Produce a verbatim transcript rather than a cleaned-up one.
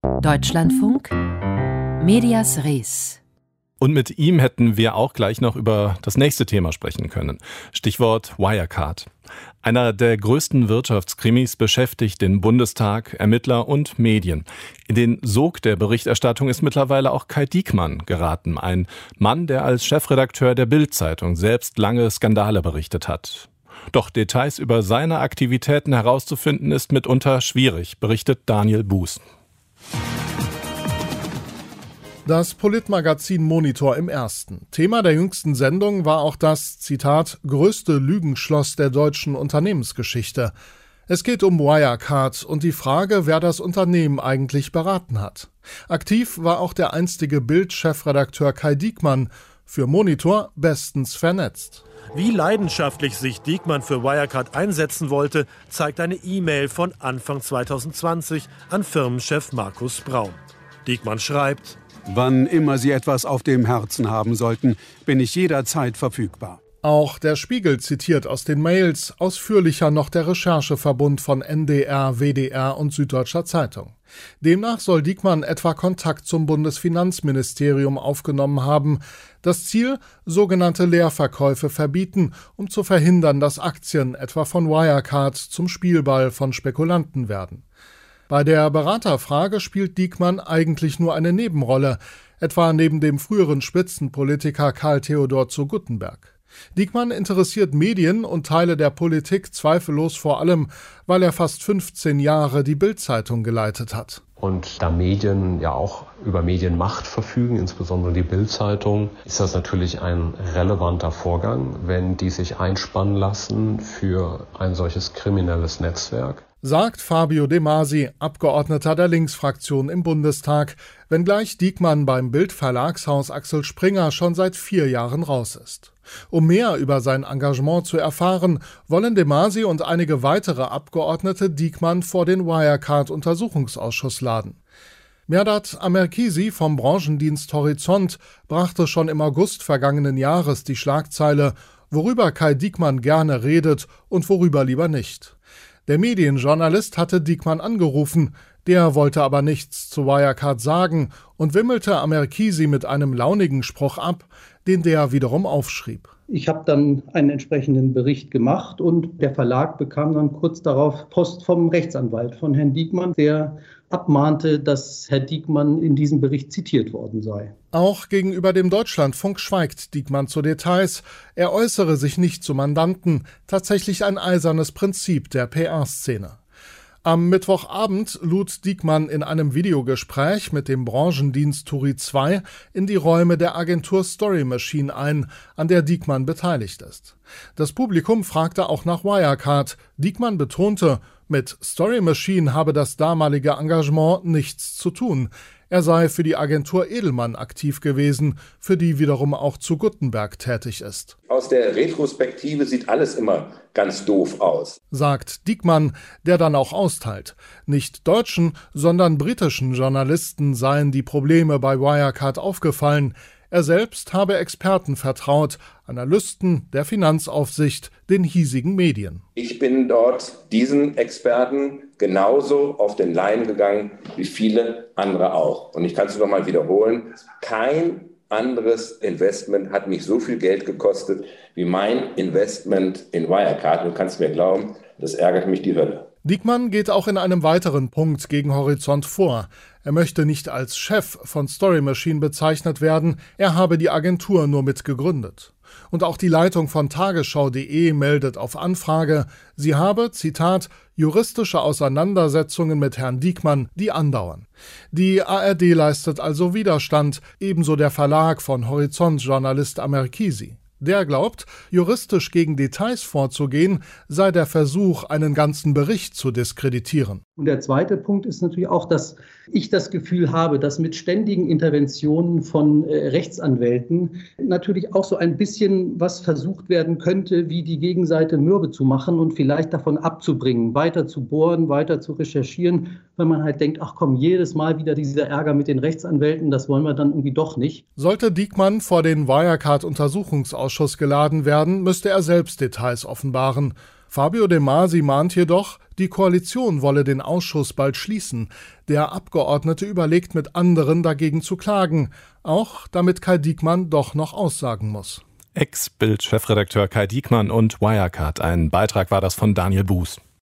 Deutschlandfunk Medias Res. Und mit ihm hätten wir auch gleich noch über das nächste Thema sprechen können. Stichwort Wirecard. Einer der größten Wirtschaftskrimis beschäftigt den Bundestag, Ermittler und Medien. In den Sog der Berichterstattung ist mittlerweile auch Kai Diekmann geraten. Ein Mann, der als Chefredakteur der Bild-Zeitung selbst lange Skandale berichtet hat. Doch Details über seine Aktivitäten herauszufinden ist mitunter schwierig, berichtet Daniel Buß. Das Politmagazin Monitor im Ersten. Thema der jüngsten Sendung war auch das, Zitat, größte Lügenschloss der deutschen Unternehmensgeschichte. Es geht um Wirecard und die Frage, wer das Unternehmen eigentlich beraten hat. Aktiv war auch der einstige Bild-Chefredakteur Kai Diekmann, für Monitor bestens vernetzt. Wie leidenschaftlich sich Diekmann für Wirecard einsetzen wollte, zeigt eine E-Mail von Anfang zwanzig zwanzig an Firmenchef Markus Braun. Diekmann schreibt: Wann immer Sie etwas auf dem Herzen haben sollten, bin ich jederzeit verfügbar. Auch der Spiegel zitiert aus den Mails, ausführlicher noch der Rechercheverbund von N D R, W D R und Süddeutscher Zeitung. Demnach soll Diekmann etwa Kontakt zum Bundesfinanzministerium aufgenommen haben. Das Ziel, sogenannte Leerverkäufe verbieten, um zu verhindern, dass Aktien etwa von Wirecard zum Spielball von Spekulanten werden. Bei der Beraterfrage spielt Diekmann eigentlich nur eine Nebenrolle, etwa neben dem früheren Spitzenpolitiker Karl Theodor zu Guttenberg. Diekmann interessiert Medien und Teile der Politik zweifellos vor allem, weil er fast fünfzehn Jahre die Bild-Zeitung geleitet hat. Und da Medien ja auch über Medienmacht verfügen, insbesondere die Bild-Zeitung, ist das natürlich ein relevanter Vorgang, wenn die sich einspannen lassen für ein solches kriminelles Netzwerk. Sagt Fabio De Masi, Abgeordneter der Linksfraktion im Bundestag, wenngleich Diekmann beim Bild-Verlagshaus Axel Springer schon seit vier Jahren raus ist. Um mehr über sein Engagement zu erfahren, wollen De Masi und einige weitere Abgeordnete Diekmann vor den Wirecard-Untersuchungsausschuss laden. Merdat Amerkisi vom Branchendienst Horizont brachte schon im August vergangenen Jahres die Schlagzeile, worüber Kai Diekmann gerne redet und worüber lieber nicht. Der Medienjournalist hatte Diekmann angerufen, der wollte aber nichts zu Wirecard sagen und wimmelte Amerkisi mit einem launigen Spruch ab, den der wiederum aufschrieb. Ich habe dann einen entsprechenden Bericht gemacht und der Verlag bekam dann kurz darauf Post vom Rechtsanwalt von Herrn Diekmann, der abmahnte, dass Herr Diekmann in diesem Bericht zitiert worden sei. Auch gegenüber dem Deutschlandfunk schweigt Diekmann zu Details. Er äußere sich nicht zu Mandanten, tatsächlich ein eisernes Prinzip der P R-Szene. Am Mittwochabend lud Diekmann in einem Videogespräch mit dem Branchendienst Turi zwei in die Räume der Agentur Story Machine ein, an der Diekmann beteiligt ist. Das Publikum fragte auch nach Wirecard. Diekmann betonte, mit Story Machine habe das damalige Engagement nichts zu tun. Er sei für die Agentur Edelmann aktiv gewesen, für die wiederum auch zu Guttenberg tätig ist. Aus der Retrospektive sieht alles immer ganz doof aus, sagt Diekmann, der dann auch austeilt. Nicht deutschen, sondern britischen Journalisten seien die Probleme bei Wirecard aufgefallen. Er selbst habe Experten vertraut, Analysten, der Finanzaufsicht, den hiesigen Medien. Ich bin dort diesen Experten genauso auf den Leim gegangen wie viele andere auch. Und ich kann es noch mal wiederholen, kein anderes Investment hat mich so viel Geld gekostet wie mein Investment in Wirecard. Du kannst mir glauben, das ärgert mich die Hölle. Diekmann geht auch in einem weiteren Punkt gegen Horizont vor. Er möchte nicht als Chef von Story Machine bezeichnet werden, er habe die Agentur nur mitgegründet. Und auch die Leitung von Tagesschau punkt de meldet auf Anfrage, sie habe, Zitat, juristische Auseinandersetzungen mit Herrn Diekmann, die andauern. Die A R D leistet also Widerstand, ebenso der Verlag von Horizont-Journalist Amerkisi. Der glaubt, juristisch gegen Details vorzugehen, sei der Versuch, einen ganzen Bericht zu diskreditieren. Und der zweite Punkt ist natürlich auch, dass ich das Gefühl habe, dass mit ständigen Interventionen von äh, Rechtsanwälten natürlich auch so ein bisschen was versucht werden könnte, wie die Gegenseite mürbe zu machen und vielleicht davon abzubringen, weiter zu bohren, weiter zu recherchieren, weil man halt denkt, ach komm, jedes Mal wieder dieser Ärger mit den Rechtsanwälten, das wollen wir dann irgendwie doch nicht. Sollte Diekmann vor den Wirecard-Untersuchungsausschuss geladen werden, müsste er selbst Details offenbaren. Fabio De Masi mahnt jedoch, die Koalition wolle den Ausschuss bald schließen. Der Abgeordnete überlegt mit anderen dagegen zu klagen, auch damit Kai Diekmann doch noch aussagen muss. Ex-Bild-Chefredakteur Kai Diekmann und Wirecard. Ein Beitrag war das von Daniel Buß.